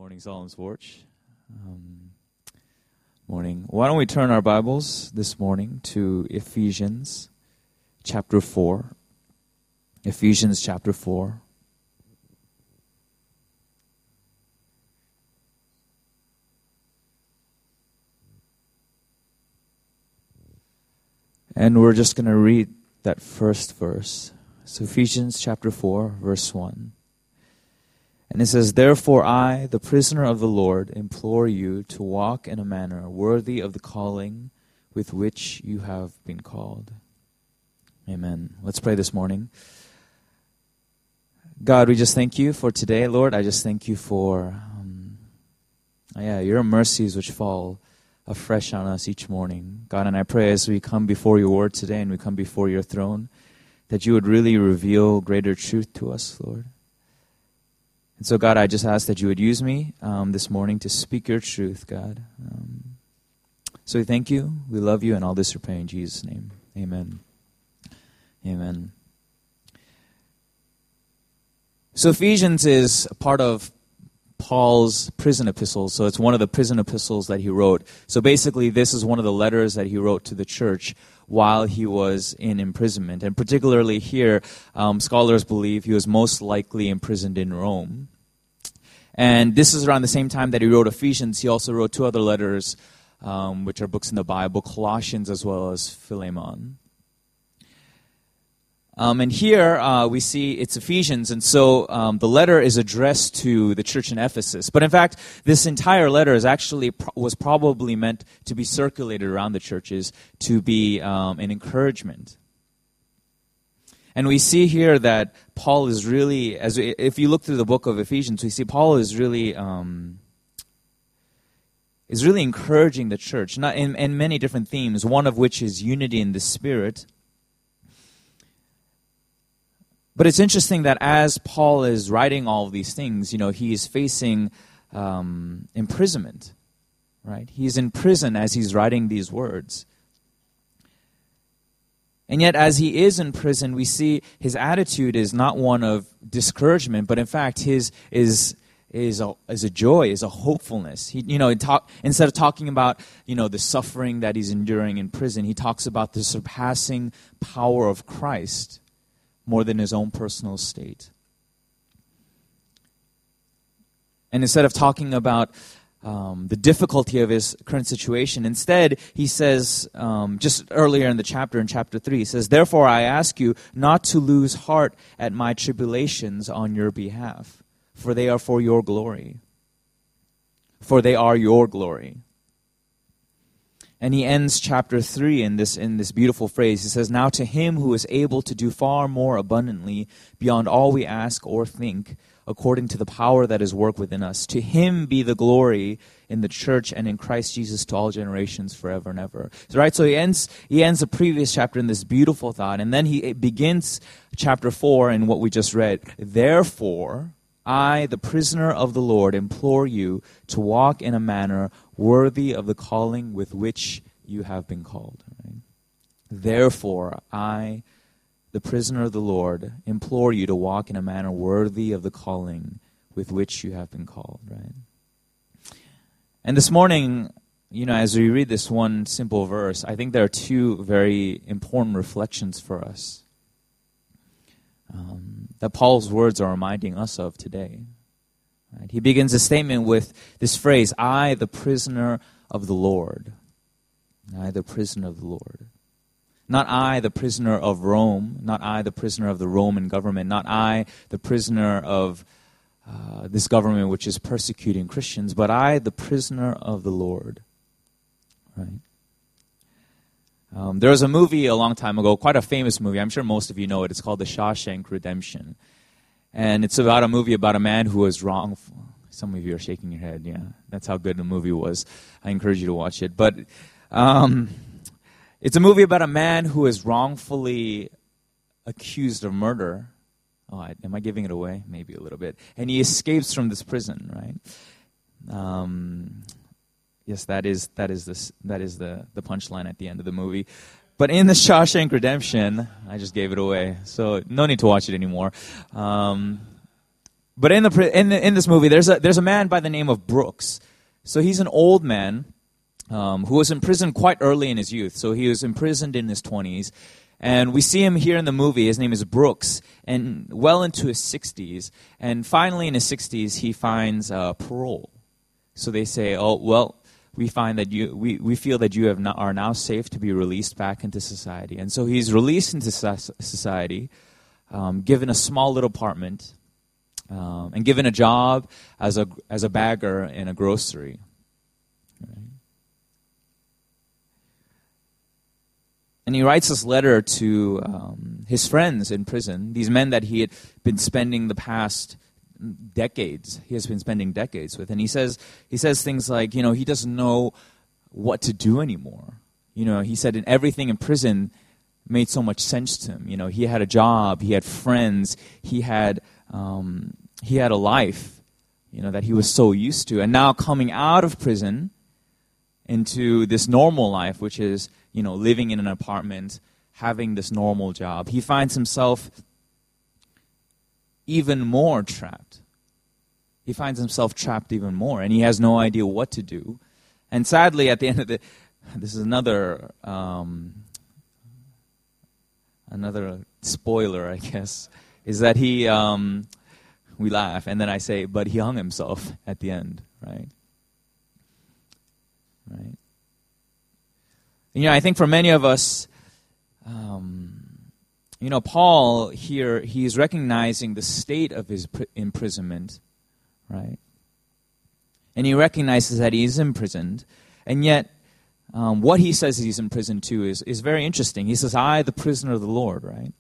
Morning, Solomon's Porch. Morning. Why don't we turn our Bibles this morning to Ephesians chapter 4. Ephesians chapter 4. And we're just going to read that first verse. So Ephesians chapter 4, verse 1. And it says, "Therefore I, the prisoner of the Lord, implore you to walk in a manner worthy of the calling with which you have been called." Amen. Let's pray this morning. God, we just thank you for today, Lord. I just thank you for your mercies which fall afresh on us each morning. God, and I pray as we come before your word today and we come before your throne, that you would really reveal greater truth to us, Lord. And so, God, I just ask that you would use me this morning to speak your truth, God. So we thank you, we love you, and all this we pray in Jesus' name. Amen. Amen. So Ephesians is a part of Paul's prison epistles. So it's one of the prison epistles that he wrote. So basically, this is one of the letters that he wrote to the church while he was in imprisonment. And particularly here, scholars believe he was most likely imprisoned in Rome. And this is around the same time that he wrote Ephesians. He also wrote two other letters, which are books in the Bible, Colossians as well as Philemon. And here we see it's Ephesians, and so the letter is addressed to the church in Ephesus. But in fact, this entire letter was probably meant to be circulated around the churches to be an encouragement. And we see here that Paul is really, if you look through the book of Ephesians, we see Paul is really encouraging the church, not in many different themes. One of which is unity in the Spirit. But it's interesting that as Paul is writing all of these things, he is facing imprisonment, right? He's in prison as he's writing these words. And yet, as he is in prison, we see his attitude is not one of discouragement, but in fact, his is a joy, is a hopefulness. Instead of talking about the suffering that he's enduring in prison, he talks about the surpassing power of Christ more than his own personal state. And instead of talking about the difficulty of his current situation, instead he says, just earlier in the chapter, in chapter 3, he says, "Therefore I ask you not to lose heart at my tribulations on your behalf, for they are for your glory. For they are your glory." And he ends chapter 3 in this beautiful phrase. He says, "Now to him who is able to do far more abundantly beyond all we ask or think, according to the power that is worked within us, to him be the glory in the church and in Christ Jesus to all generations forever and ever." So he ends the previous chapter in this beautiful thought, and then he begins chapter 4 in what we just read. "Therefore, I, the prisoner of the Lord, implore you to walk in a manner worthy of the calling with which you have been called." Right? "Therefore, I, the prisoner of the Lord, implore you to walk in a manner worthy of the calling with which you have been called." Right? And this morning, as we read this one simple verse, I think there are two very important reflections for us that Paul's words are reminding us of today. Right? He begins a statement with this phrase, "I, the prisoner of the Lord." I, the prisoner of the Lord. Not I, the prisoner of Rome. Not I, the prisoner of the Roman government. Not I, the prisoner of this government which is persecuting Christians. But I, the prisoner of the Lord. Right? There was a movie a long time ago, quite a famous movie. I'm sure most of you know it. It's called The Shawshank Redemption. And it's about a movie about a man who was wrongful. Some of you are shaking your head. Yeah, that's how good the movie was. I encourage you to watch it. But it's a movie about a man who is wrongfully accused of murder. Am I giving it away? Maybe a little bit. And he escapes from this prison, right? Yes, that is the punchline at the end of the movie. But in The Shawshank Redemption, I just gave it away, so no need to watch it anymore. But in this movie, there's a man by the name of Brooks. So he's an old man who was imprisoned quite early in his youth. So he was imprisoned in his 20s. And we see him here in the movie. His name is Brooks, and well into his 60s. And finally, in his 60s, he finds parole. So they say, "Oh, well, we find that we feel that you are now safe to be released back into society." And so he's released into society, given a small little apartment, and given a job as a bagger in a grocery. Right? And he writes this letter to his friends in prison, these men that he had been spending the past decades. He has been spending decades with. And he says things like, he doesn't know what to do anymore. He said everything in prison made so much sense to him. He had a job, he had friends, he had a life, that he was so used to. And now coming out of prison into this normal life, which is, living in an apartment, having this normal job, he finds himself even more trapped. He finds himself trapped even more, and he has no idea what to do. And sadly, at the end of this is another spoiler, I guess, is that he, we laugh, and then I say, but he hung himself at the end, right? Right. I think for many of us, Paul here, he's recognizing the state of his imprisonment, right? And he recognizes that he is imprisoned, and yet what he says he's imprisoned to is very interesting. He says, "I, the prisoner of the Lord," right?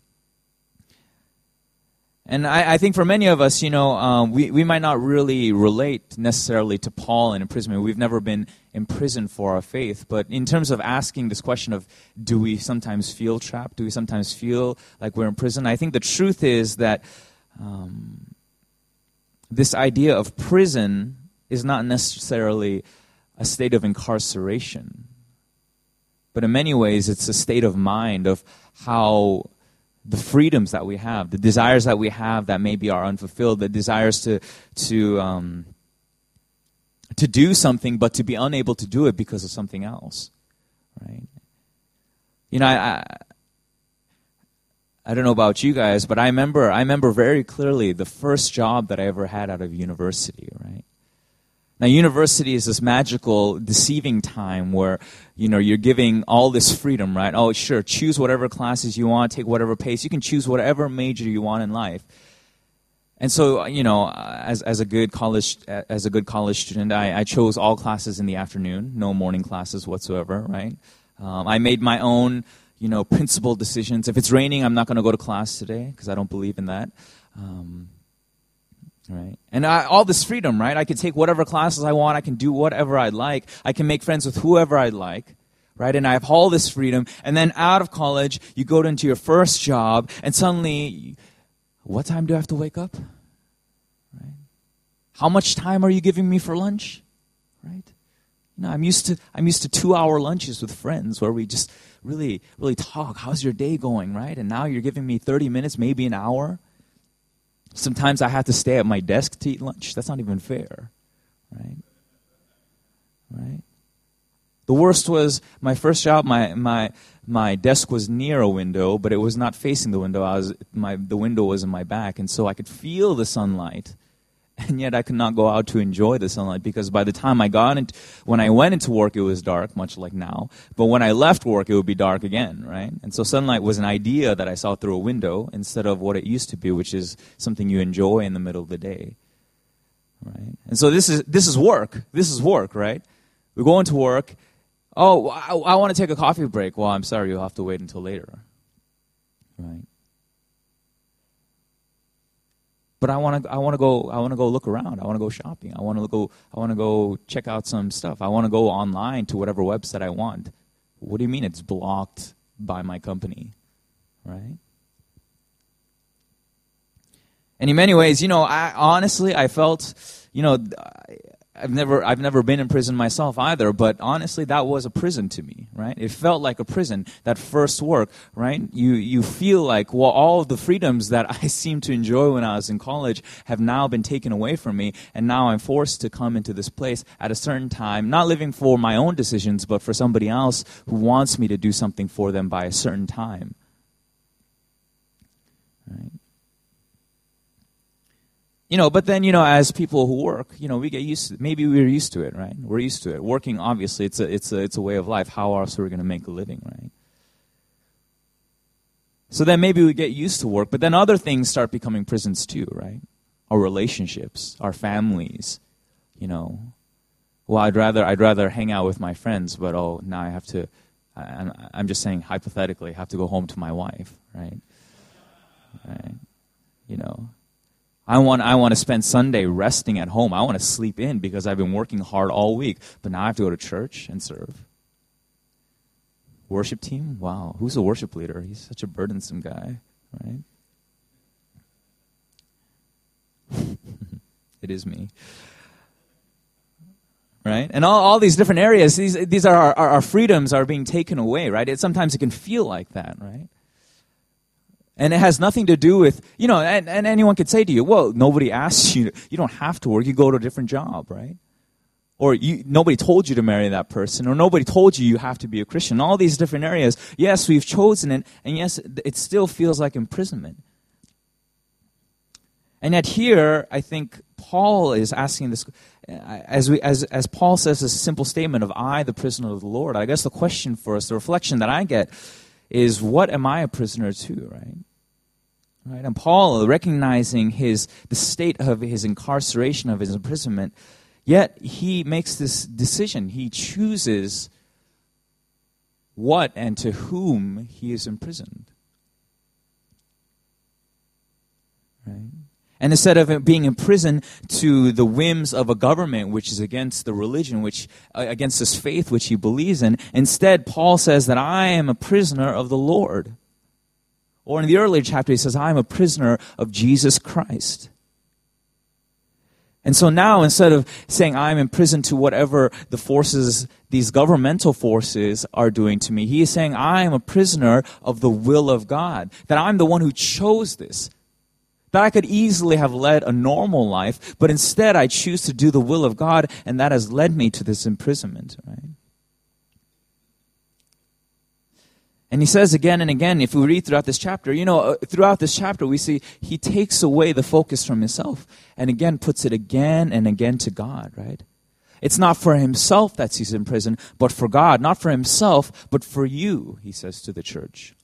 And I think for many of us, we might not really relate necessarily to Paul in imprisonment. We've never been imprisoned for our faith. But in terms of asking this question of, do we sometimes feel trapped? Do we sometimes feel like we're in prison? I think the truth is that this idea of prison is not necessarily a state of incarceration. But in many ways, it's a state of mind of how the freedoms that we have, the desires that we have that maybe are unfulfilled, the desires to do something but to be unable to do it because of something else, right? I don't know about you guys, but I remember very clearly the first job that I ever had out of university, right? Now, university is this magical, deceiving time where, you're giving all this freedom, right? Oh, sure, choose whatever classes you want, take whatever pace. You can choose whatever major you want in life. And so, as a good college student, I chose all classes in the afternoon, no morning classes whatsoever, right? I made my own, principled decisions. If it's raining, I'm not going to go to class today because I don't believe in that. Right? And all this freedom, right? I can take whatever classes I want. I can do whatever I like. I can make friends with whoever I like, right? And I have all this freedom. And then out of college, you go into your first job, and suddenly, what time do I have to wake up? Right? How much time are you giving me for lunch? Right? I'm used to 2-hour lunches with friends where we just really, really talk. How's your day going, right? And now you're giving me 30 minutes, maybe an hour. Sometimes I have to stay at my desk to eat lunch. That's not even fair, right? Right? The worst was my first job. My desk was near a window, but it was not facing the window. The window was in my back, and so I could feel the sunlight, and yet I could not go out to enjoy the sunlight because by the time when I went into work, it was dark, much like now. But when I left work, it would be dark again, right? And so sunlight was an idea that I saw through a window instead of what it used to be, which is something you enjoy in the middle of the day, right? And so this is work. This is work, right? We go into work. Oh, I want to take a coffee break. Well, I'm sorry, you'll have to wait until later, right? But I want to go look around. I want to go shopping. I want to go check out some stuff. I want to go online to whatever website I want. What do you mean it's blocked by my company, right? And in many ways, I felt, I've never been in prison myself either, but honestly, that was a prison to me, right? It felt like a prison, that first work, right? You feel like, well, all of the freedoms that I seemed to enjoy when I was in college have now been taken away from me, and now I'm forced to come into this place at a certain time, not living for my own decisions, but for somebody else who wants me to do something for them by a certain time, right? But then, as people who work, we get used to it. Maybe we're used to it, right? We're used to it. Working, obviously, it's a way of life. How else are we going to make a living, right? So then maybe we get used to work, but then other things start becoming prisons too, right? Our relationships, our families, Well, I'd rather hang out with my friends, but now I have to. I'm just saying hypothetically, I have to go home to my wife, right? Right? I want to spend Sunday resting at home. I want to sleep in because I've been working hard all week. But now I have to go to church and serve. Worship team? Wow. Who's the worship leader? He's such a burdensome guy, right? It is me. Right? And all these different areas, these are our freedoms are being taken away, right? Sometimes it can feel like that, right? And it has nothing to do with, and anyone could say to you, well, nobody asked you, you don't have to work, you go to a different job, right? Or nobody told you to marry that person, or nobody told you have to be a Christian. All these different areas, yes, we've chosen it, and yes, it still feels like imprisonment. And yet here, I think Paul is asking this, as Paul says this simple statement of, I, the prisoner of the Lord, I guess the question for us, the reflection that I get, is what am I a prisoner to, right? Right? And Paul, recognizing the state of his incarceration, of his imprisonment, yet he makes this decision. He chooses what and to whom he is imprisoned. Right? And instead of being imprisoned to the whims of a government which is against the religion, against his faith which he believes in, instead Paul says that I am a prisoner of the Lord. Or in the earlier chapter he says, I am a prisoner of Jesus Christ. And so now instead of saying I'm imprisoned to whatever the forces, these governmental forces are doing to me, he is saying I am a prisoner of the will of God. That I'm the one who chose this. That I could easily have led a normal life, but instead I choose to do the will of God, and that has led me to this imprisonment, right? And he says again and again, if we read throughout this chapter, throughout this chapter we see he takes away the focus from himself and again puts it again and again to God, right? It's not for himself that he's in prison, but for God. Not for himself, but for you, he says to the church.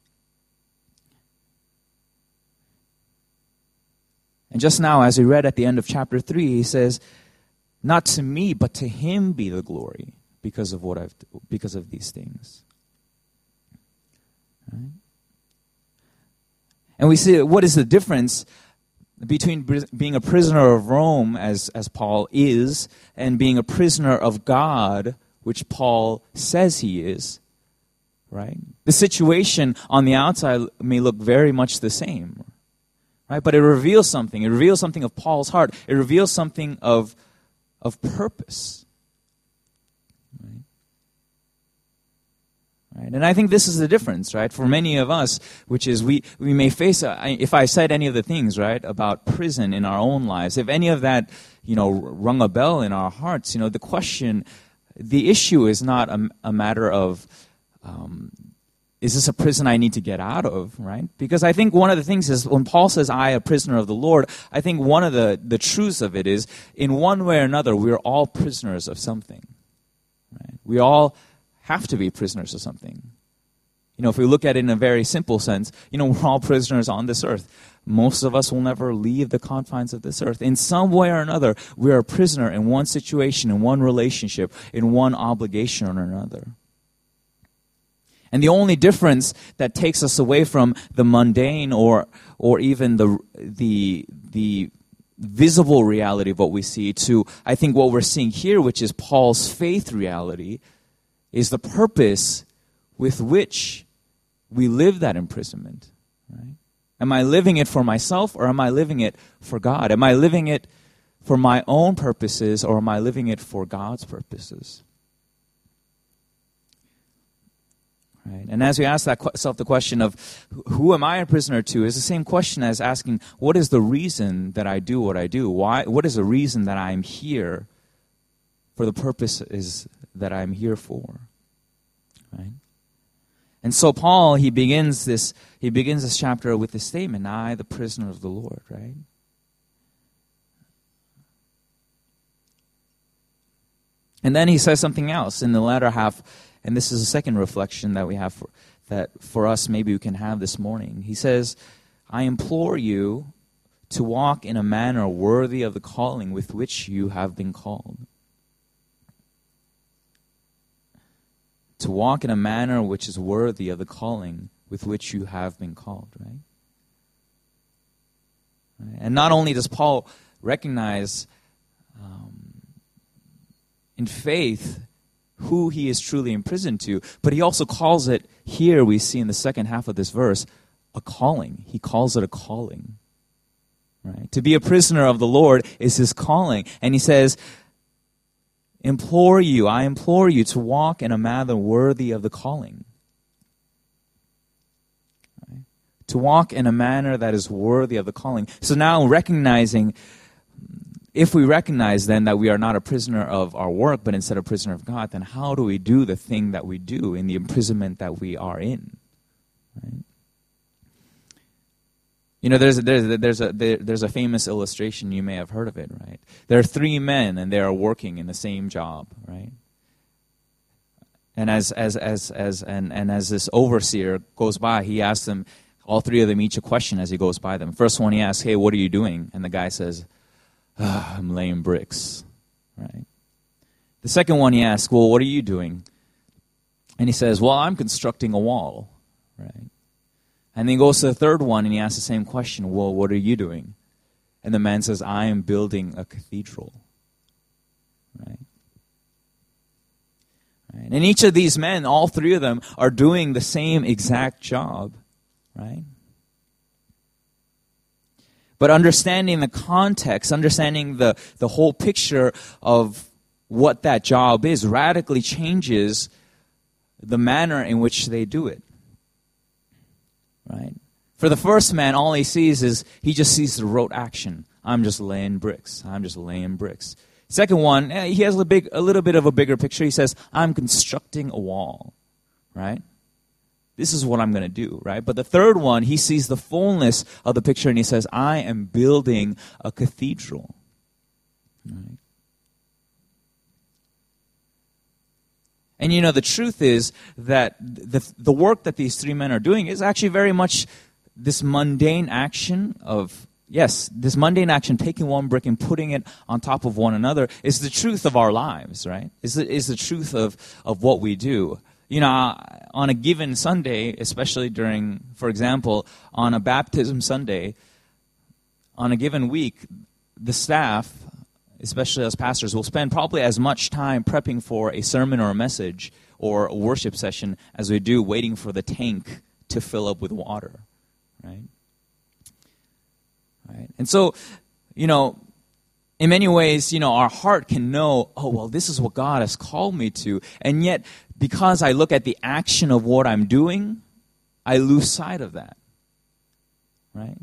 And just now, as we read at the end of chapter 3, he says, not to me, but to him be the glory because of these things. Right? And we see what is the difference between being a prisoner of Rome, as Paul is, and being a prisoner of God, which Paul says he is. Right? The situation on the outside may look very much the same. Right? But it reveals something. It reveals something of Paul's heart. It reveals something of purpose. Right? Right? And I think this is the difference, right? For many of us, which is we may face, if I said any of the things, right, about prison in our own lives, if any of that, rung a bell in our hearts, the issue is not a matter of, is this a prison I need to get out of, right? Because I think one of the things is, when Paul says, I, a prisoner of the Lord, I think one of the truths of it is, in one way or another, we're all prisoners of something. Right? We all have to be prisoners of something. If we look at it in a very simple sense, we're all prisoners on this earth. Most of us will never leave the confines of this earth. In some way or another, we are a prisoner in one situation, in one relationship, in one obligation or another. And the only difference that takes us away from the mundane or even the visible reality of what we see to, I think, what we're seeing here, which is Paul's faith reality, is the purpose with which we live that imprisonment. Right? Am I living it for myself, or am I living it for God? Am I living it for my own purposes, or am I living it for God's purposes? Right? And as we ask ourselves the question of who am I a prisoner to, is the same question as asking, what is the reason that I do what I do? What is the reason that I'm here for the purposes that I'm here for? Right? And so Paul, he begins this chapter with this statement, I, the prisoner of the Lord, right? And then he says something else in the latter half, and this is the second reflection that we have for us maybe we can have this morning. He says, I implore you to walk in a manner worthy of the calling with which you have been called. To walk in a manner which is worthy of the calling with which you have been called, right? And not only does Paul recognize in faith who he is truly imprisoned to, but he also calls it, here we see in the second half of this verse, a calling. He calls it a calling. Right? To be a prisoner of the Lord is his calling. And he says, I implore you to walk in a manner worthy of the calling. Right? To walk in a manner that is worthy of the calling. So now if we recognize then that we are not a prisoner of our work, but instead a prisoner of God, then how do we do the thing that we do in the imprisonment that we are in? Right? You know, there's a famous illustration, you may have heard of it, right? There are three men and they are working in the same job, right? And as this overseer goes by, he asks them, all three of them, each a question as he goes by them. First one he asks, hey, what are you doing? And the guy says, I'm laying bricks, right? The second one he asks, well, what are you doing? And he says, well, I'm constructing a wall, right? And then he goes to the third one and he asks the same question, well, what are you doing? And the man says, I am building a cathedral, right? And each of these men, all three of them, are doing the same exact job, right? But understanding the context, understanding the whole picture of what that job is radically changes the manner in which they do it. Right? For the first man, all he sees is, he just sees the rote action. I'm just laying bricks. I'm just laying bricks. Second one, he has a little bit of a bigger picture. He says, I'm constructing a wall. Right? This is what I'm going to do, right? But the third one, he sees the fullness of the picture and he says, I am building a cathedral. Right? And you know, the truth is that the work that these three men are doing is actually very much this mundane action of, this mundane action, taking one brick and putting it on top of one another, is the truth of our lives, right? Is the truth of what we do. You know, on a given Sunday, especially during, for example, on a baptism Sunday, on a given week, the staff, especially as pastors, will spend probably as much time prepping for a sermon or a message or a worship session as we do waiting for the tank to fill up with water, right? Right? And so, you know, in many ways, you know, our heart can know, oh, well, this is what God has called me to, and yet, because I look at the action of what I'm doing, I lose sight of that, right?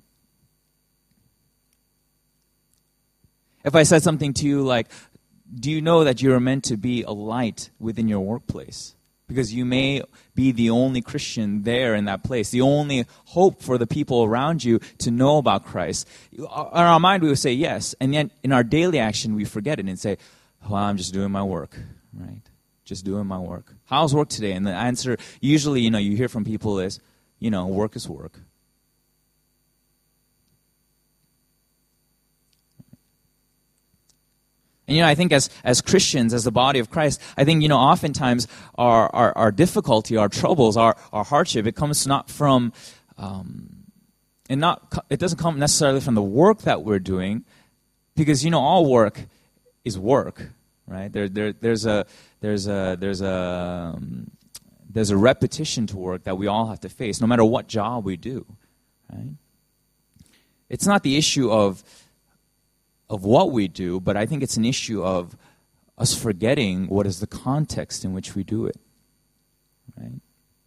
If I said something to you like, do you know that you're meant to be a light within your workplace? Because you may be the only Christian there in that place, the only hope for the people around you to know about Christ. In our mind, we would say yes, and yet in our daily action, we forget it and say, well, I'm just doing my work, right? Just doing my work. How's work today? And the answer, usually, you know, you hear from people is, you know, work is work. And, you know, I think as Christians, as the body of Christ, I think, you know, oftentimes our difficulty, our troubles, our hardship, it comes not from, it doesn't come necessarily from the work that we're doing, because, you know, all work is work, right? There's a repetition to work that we all have to face, no matter what job we do, right? It's not the issue of what we do, but I think it's an issue of us forgetting what is the context in which we do it. Right?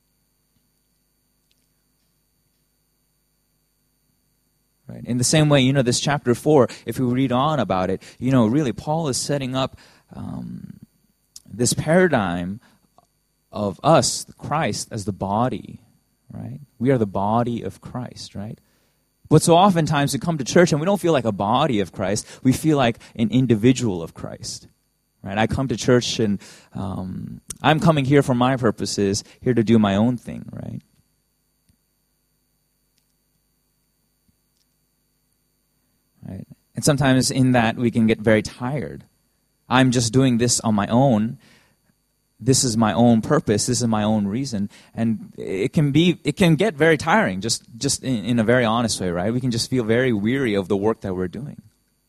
Right. In the same way, this chapter 4, if we read on about it, really Paul is setting up this paradigm of us, Christ, as the body, right? We are the body of Christ, right? But so oftentimes we come to church and we don't feel like a body of Christ. We feel like an individual of Christ, right? I come to church and I'm coming here for my purposes, here to do my own thing, right? Right? And sometimes in that we can get very tired. I'm just doing this on my own. This is my own purpose. This is my own reason. And it can get very tiring, just in a very honest way, right? We can just feel very weary of the work that we're doing.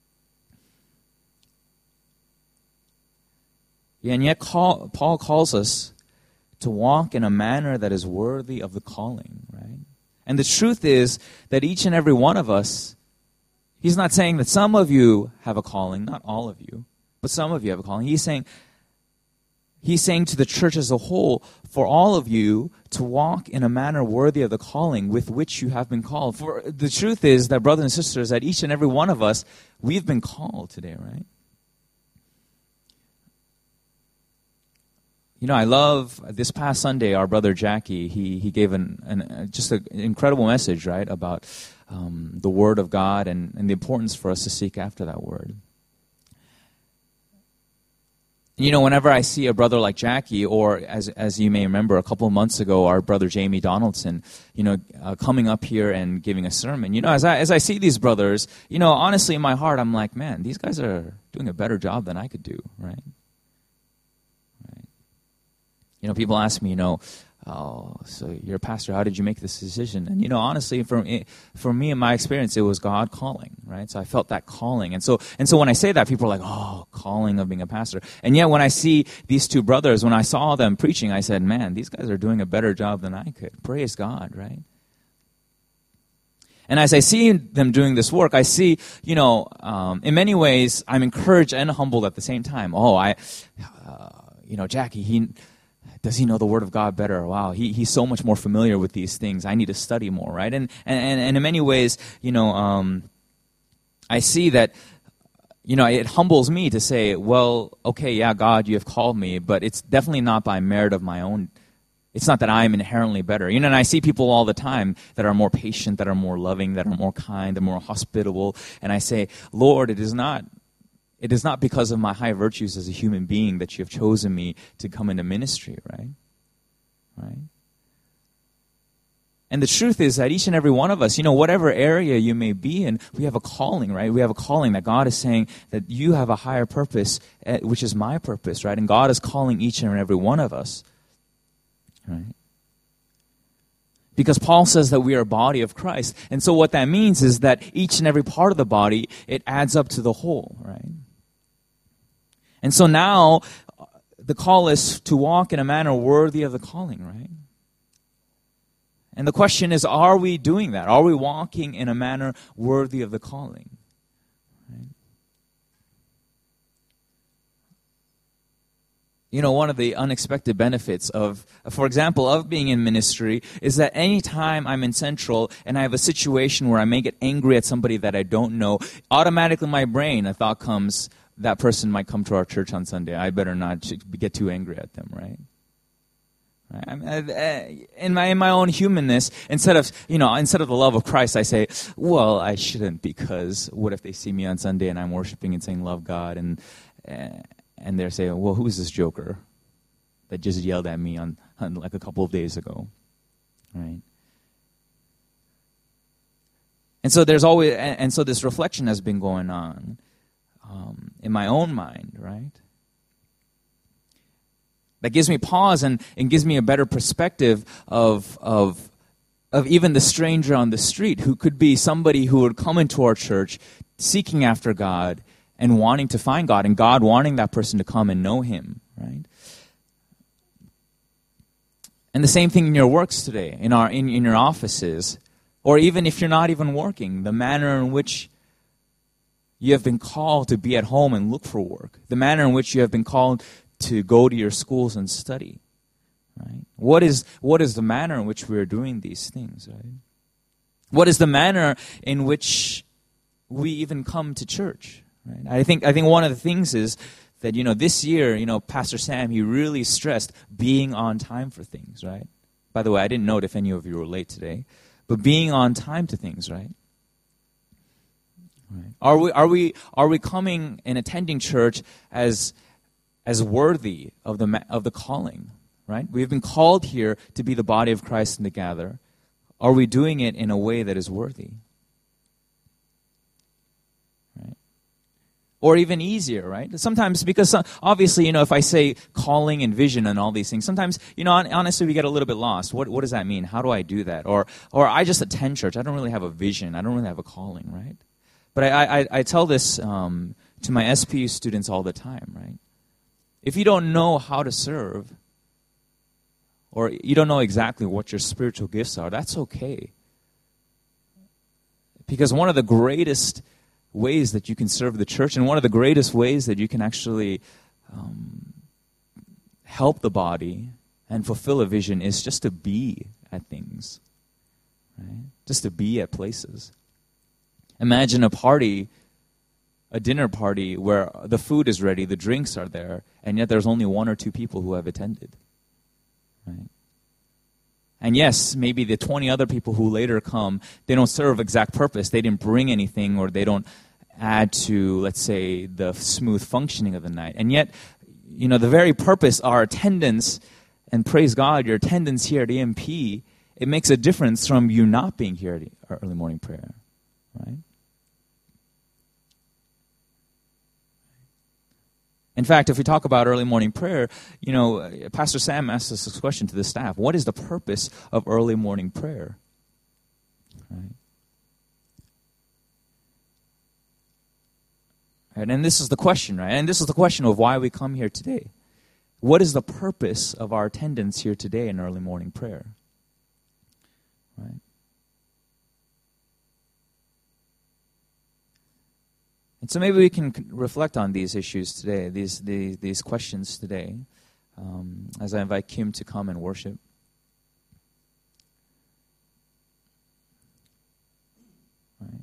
Yeah, and yet Paul calls us to walk in a manner that is worthy of the calling, right? And the truth is that each and every one of us, he's not saying that some of you have a calling, not all of you, but some of you have a calling. He's saying to the church as a whole, for all of you to walk in a manner worthy of the calling with which you have been called. For the truth is that, brothers and sisters, that each and every one of us, we've been called today, right? I love this past Sunday, our brother Jackie, he gave just an incredible message, right, about the Word of God and the importance for us to seek after that Word. Whenever I see a brother like Jackie, or as you may remember, a couple of months ago, our brother Jamie Donaldson, coming up here and giving a sermon, as I see these brothers, honestly in my heart, I'm like, man, these guys are doing a better job than I could do, right? People ask me, oh, so you're a pastor, how did you make this decision? And, honestly, for me, in my experience, it was God calling, right? So I felt that calling. And so when I say that, people are like, oh, calling of being a pastor. And yet when I see these two brothers, when I saw them preaching, I said, man, these guys are doing a better job than I could. Praise God, right? And as I see them doing this work, I see, in many ways, I'm encouraged and humbled at the same time. Oh, Jackie, does he know the Word of God better? Wow, he's so much more familiar with these things. I need to study more, right? And in many ways, I see that, it humbles me to say, well, okay, yeah, God, you have called me, but it's definitely not by merit of my own. It's not that I'm inherently better. And I see people all the time that are more patient, that are more loving, that are more kind, that are more hospitable. And I say, Lord, it is not because of my high virtues as a human being that you have chosen me to come into ministry, right? Right? And the truth is that each and every one of us, whatever area you may be in, we have a calling, right? We have a calling that God is saying that you have a higher purpose, which is my purpose, right? And God is calling each and every one of us, right? Because Paul says that we are a body of Christ. And so what that means is that each and every part of the body, it adds up to the whole, right? And so now, the call is to walk in a manner worthy of the calling, right? And the question is, are we doing that? Are we walking in a manner worthy of the calling? Right? One of the unexpected benefits of being in ministry is that anytime I'm in Central and I have a situation where I may get angry at somebody that I don't know, automatically in my brain a thought comes, that person might come to our church on Sunday. I better not get too angry at them, right? In my own humanness, instead of the love of Christ, I say, well, I shouldn't, because what if they see me on Sunday and I'm worshiping and saying love God, and they're saying, well, who's this joker that just yelled at me on like a couple of days ago, right? And so this reflection has been going on in my own mind, right? That gives me pause and gives me a better perspective of even the stranger on the street, who could be somebody who would come into our church seeking after God and wanting to find God, and God wanting that person to come and know Him, right? And the same thing in your works today, in your offices, or even if you're not even working, the manner in which you have been called to be at home and look for work. The manner in which you have been called to go to your schools and study. Right? What is the manner in which we are doing these things? Right? What is the manner in which we even come to church? Right? I think one of the things is that, this year, Pastor Sam, he really stressed being on time for things, right? By the way, I didn't note if any of you were late today, but being on time to things, right? Right. Are we coming and attending church as worthy of the calling, right? We've been called here to be the body of Christ and to gather. Are we doing it in a way that is worthy? Right? Or even easier, right? Sometimes, because obviously, if I say calling and vision and all these things, sometimes, honestly, we get a little bit lost. What does that mean? How do I do that? Or I just attend church. I don't really have a vision. I don't really have a calling, right? But I tell this to my SPU students all the time, right? If you don't know how to serve, or you don't know exactly what your spiritual gifts are, that's okay. Because one of the greatest ways that you can serve the church, and one of the greatest ways that you can actually help the body and fulfill a vision, is just to be at things, right? Just to be at places. Imagine a dinner party where the food is ready, the drinks are there, and yet there's only 1 or 2 people who have attended. Right? And yes, maybe the 20 other people who later come, they don't serve exact purpose. They didn't bring anything, or they don't add to, let's say, the smooth functioning of the night. And yet, the very purpose, our attendance, and praise God, your attendance here at EMP, it makes a difference from you not being here at early morning prayer. Right? In fact, if we talk about early morning prayer, Pastor Sam asked us this question to the staff: what is the purpose of early morning prayer? Right? And this is the question, right? And this is the question of why we come here today. What is the purpose of our attendance here today in early morning prayer? Right? And so maybe we can reflect on these issues today, these questions today, as I invite Kim to come and worship. Right.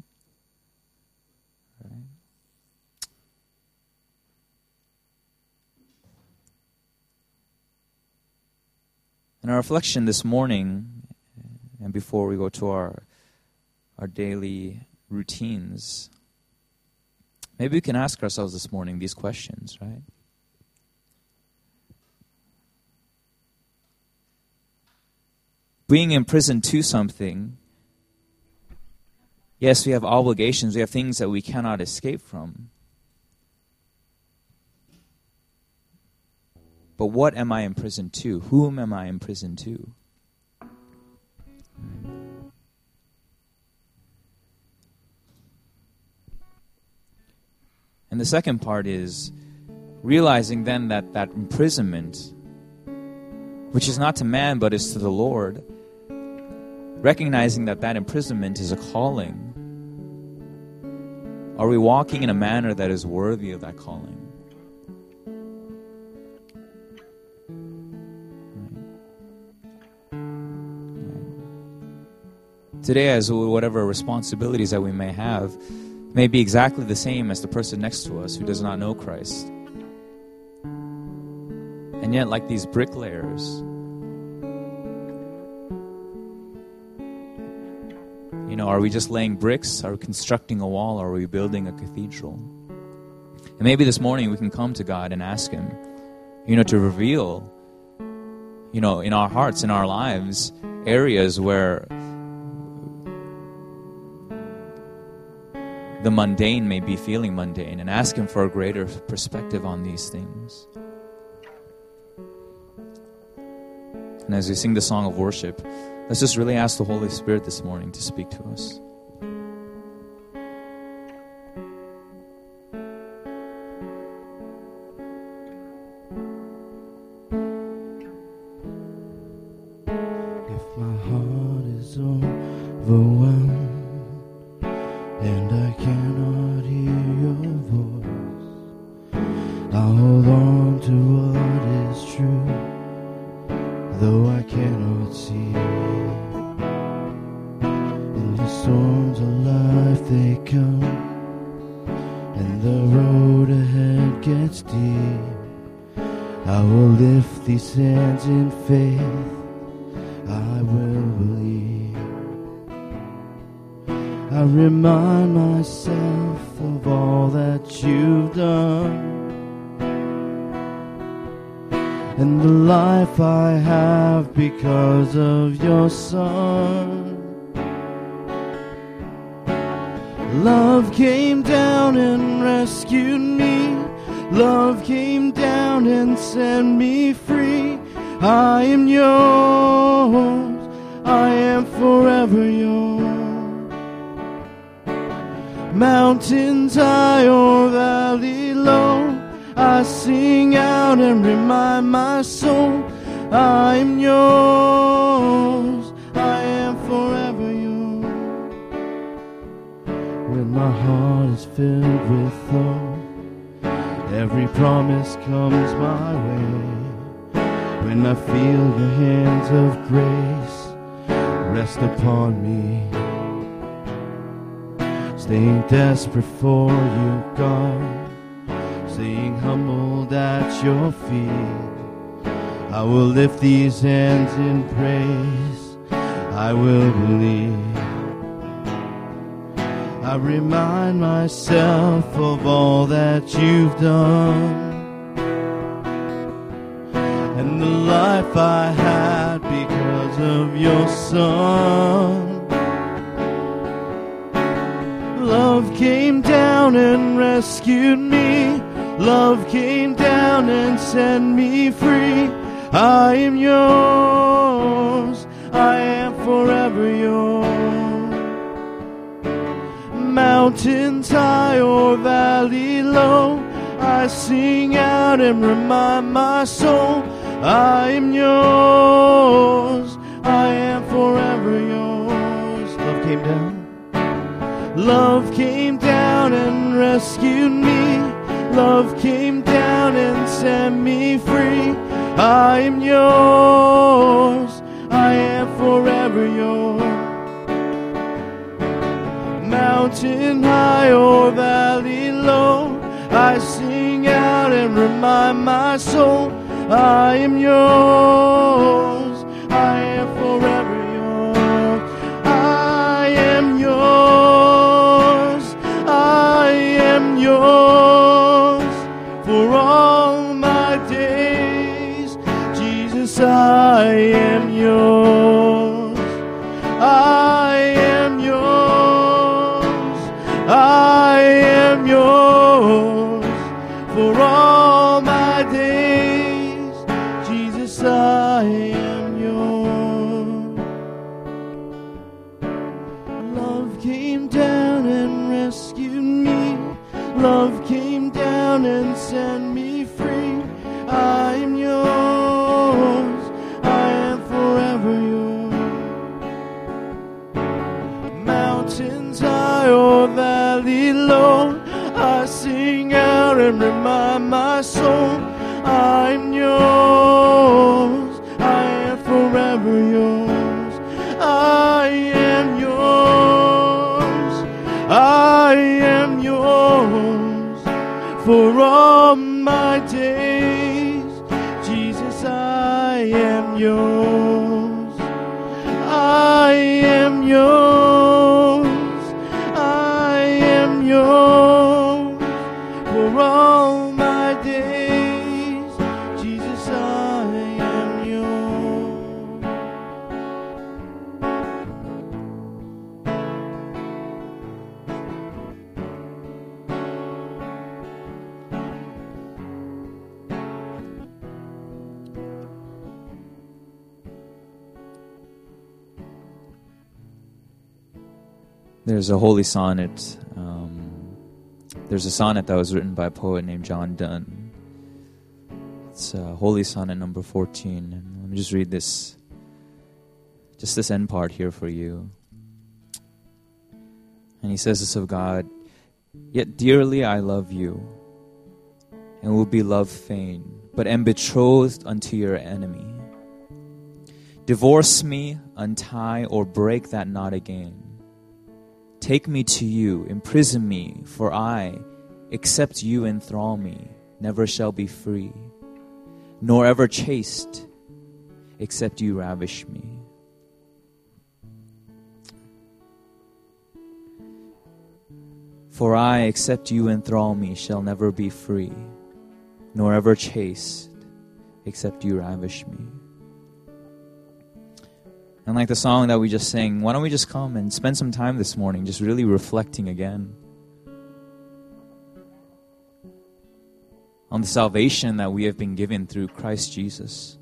And our reflection this morning, and before we go to our daily routines, maybe we can ask ourselves this morning these questions, right? Being imprisoned to something, yes, we have obligations, we have things that we cannot escape from. But what am I imprisoned to? Whom am I imprisoned to? And the second part is realizing then that imprisonment, which is not to man but is to the Lord, recognizing that imprisonment is a calling. Are we walking in a manner that is worthy of that calling? Today, as whatever responsibilities that we may have, may be exactly the same as the person next to us who does not know Christ. And yet, like these bricklayers, are we just laying bricks? Are we constructing a wall? Or are we building a cathedral? And maybe this morning we can come to God and ask Him, to reveal, in our hearts, in our lives, areas where the mundane may be feeling mundane, and ask Him for a greater perspective on these things. And as we sing the song of worship, let's just really ask the Holy Spirit this morning to speak to us. If my heart is overwhelmed and I cannot hear your I will lift these hands in faith. I will believe. I remind myself of all that you've done, and the life I have because of your Son. Love came down and rescued me. Love came down and set me free. I am yours. I am forever yours. Mountains high or valley low, I sing out and remind my soul, I am yours. I am forever yours. When my heart is filled with hope, every promise comes my way. When I feel your hands of grace rest upon me, staying desperate for you, God, staying humbled at your feet, I will lift these hands in praise. I will believe. I remind myself of all that you've done, and the life I had because of your Son. Love came down and rescued me. Love came down and set me free. I am yours. I am forever yours. Mountains high or valley low, I sing out and remind my soul, I am yours. I am forever yours. Love came down. Love came down and rescued me. Love came down and set me free. I am yours. I am forever yours. Mountain high or valley low, I sing out and remind my soul, I am yours. I am forever yours. I am yours. I am yours for all my days. Jesus, I am yours. I am yours. I am yours for all my days. Jesus, I am yours. Love came down and rescued me. Love came down and set me free. I am yours. I am forever yours. Mountains high or valley low, I sing out and remind my soul, I'm yours. I am forever yours. I am yours. I am yours for all my days. Jesus, I am yours. I am yours. I am yours for all my days. Jesus, I am yours. There's a holy sonnet. There's a sonnet that was written by a poet named John Donne. It's Holy Sonnet number 14. And let me just read this end part here for you. And he says this of God, "Yet dearly I love you, and will be loved fain, but am betrothed unto your enemy. Divorce me, untie, or break that knot again. Take me to you, imprison me, for I, except you enthrall me, never shall be free. nor ever chaste, except you ravish me. For I, except you enthrall me, shall never be free, nor ever chaste, except you ravish me. And like the song that we just sang, why don't we just come and spend some time this morning just really reflecting again on the salvation that we have been given through Christ Jesus.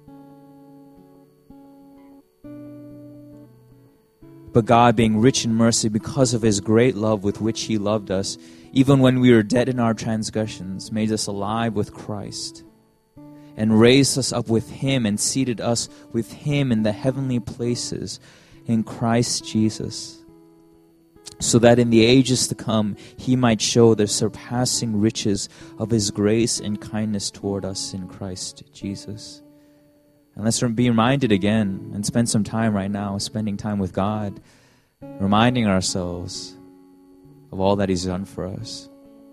But God, being rich in mercy because of His great love with which He loved us, even when we were dead in our transgressions, made us alive with Christ, and raised us up with Him, and seated us with Him in the heavenly places in Christ Jesus, so that in the ages to come He might show the surpassing riches of His grace and kindness toward us in Christ Jesus. And let's be reminded again and spend some time right now spending time with God, reminding ourselves of all that He's done for us.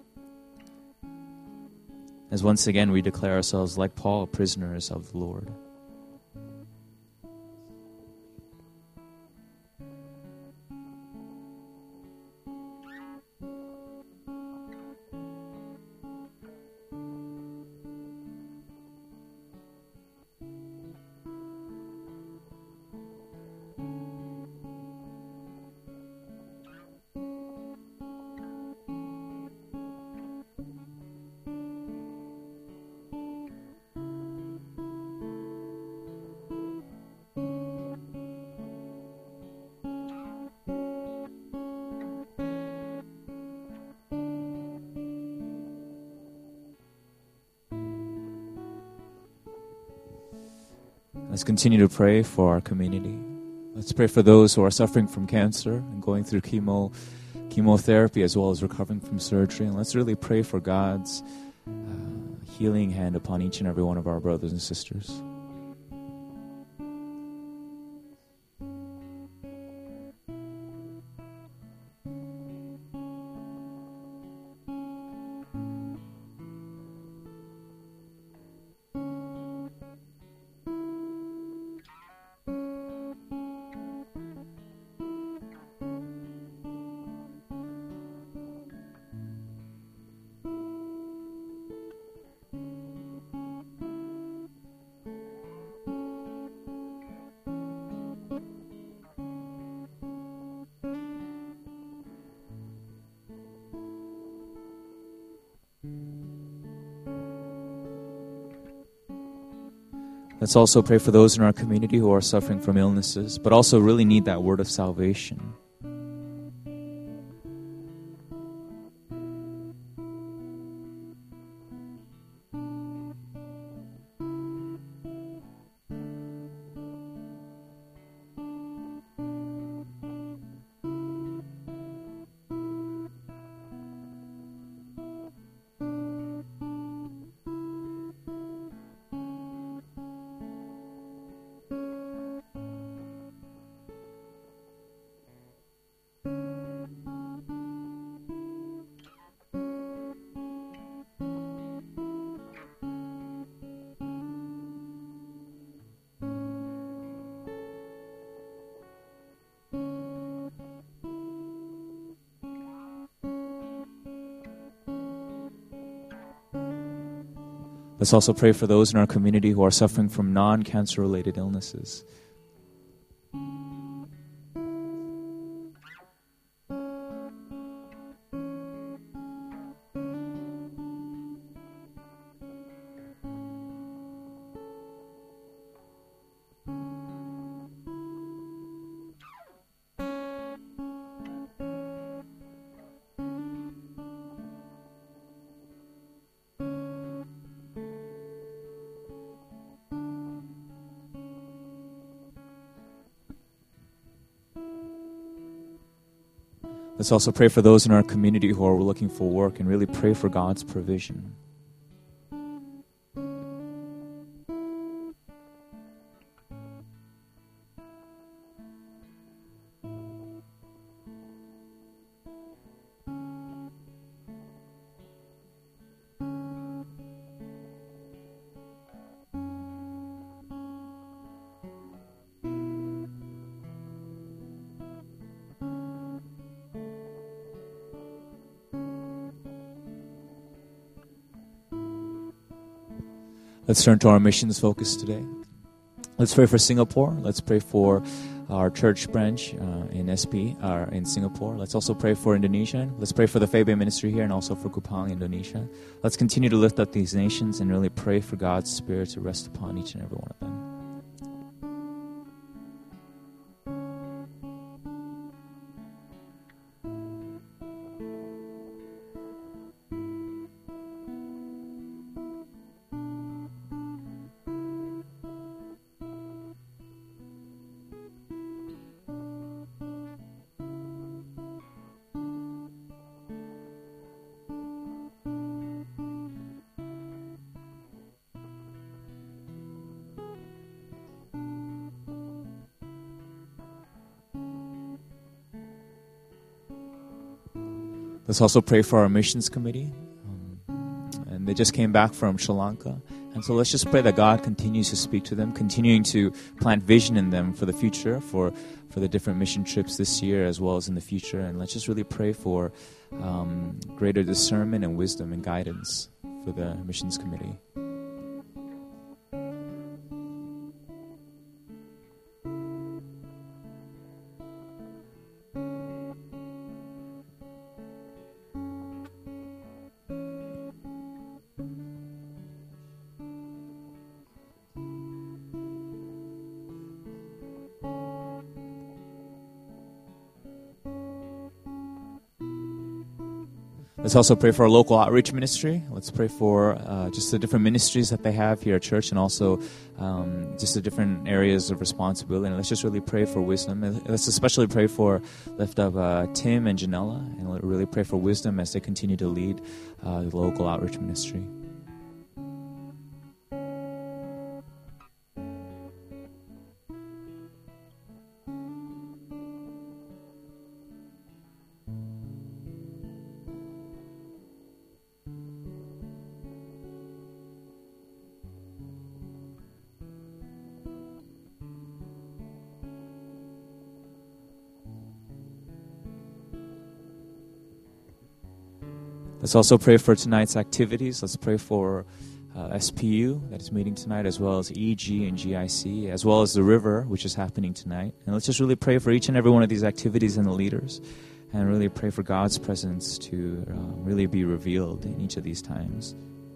As once again we declare ourselves, like Paul, prisoners of the Lord. Let's continue to pray for our community. Let's pray for those who are suffering from cancer and going through chemotherapy as well as recovering from surgery. And let's really pray for God's healing hand upon each and every one of our brothers and sisters. Let's also pray for those in our community who are suffering from illnesses, but also really need that word of salvation. Let's also pray for those in our community who are suffering from non-cancer related illnesses. Let's also pray for those in our community who are looking for work and really pray for God's provision. Let's turn to our missions focus today. Let's pray for Singapore. Let's pray for our church branch in SP, in Singapore. Let's also pray for Indonesia. Let's pray for the Faith Bay ministry here and also for Kupang, Indonesia. Let's continue to lift up these nations and really pray for God's Spirit to rest upon each and every one of them. Let's also pray for our missions committee. And they just came back from Sri Lanka. And so let's just pray that God continues to speak to them, continuing to plant vision in them for the future, for the different mission trips this year as well as in the future. And let's just really pray for greater discernment and wisdom and guidance for the missions committee. Let's also pray for our local outreach ministry. Let's pray for just the different ministries that they have here at church and also just the different areas of responsibility. And let's just really pray for wisdom. And let's especially pray for, lift up Tim and Janella, and really pray for wisdom as they continue to lead the local outreach ministry. Let's also pray for tonight's activities. Let's pray for SPU that is meeting tonight, as well as EG and GIC, as well as the River, which is happening tonight. And let's just really pray for each and every one of these activities and the leaders, and really pray for God's presence to really be revealed in each of these times.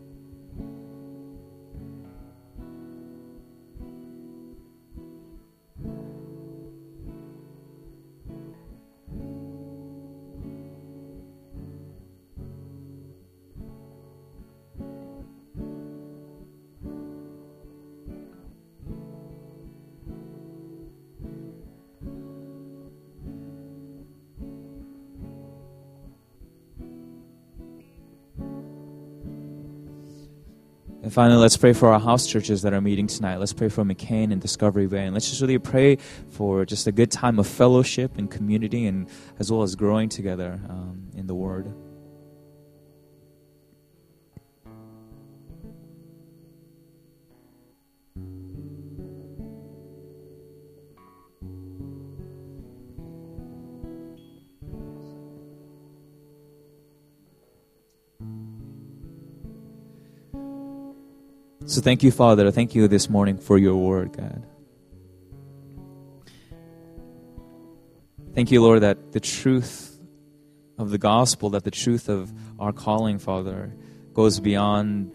And finally, let's pray for our house churches that are meeting tonight. Let's pray for McCain and Discovery Bay. And let's just really pray for just a good time of fellowship and community, and as well as growing together in the Word. So thank you, Father. Thank you this morning for your word, God. Thank you, Lord, that the truth of the gospel, that the truth of our calling, Father, goes beyond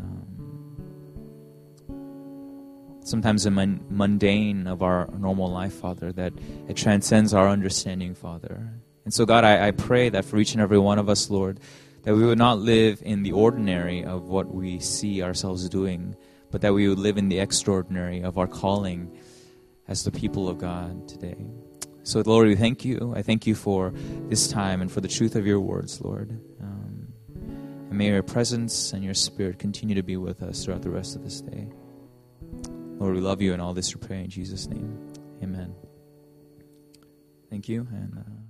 sometimes the mundane of our normal life, Father, that it transcends our understanding, Father. And so, God, I pray that for each and every one of us, Lord, that we would not live in the ordinary of what we see ourselves doing, but that we would live in the extraordinary of our calling as the people of God today. So, Lord, we thank you. I thank you for this time and for the truth of your words, Lord. And may your presence and your Spirit continue to be with us throughout the rest of this day. Lord, we love you, and all this we pray in Jesus' name. Amen. Thank you, and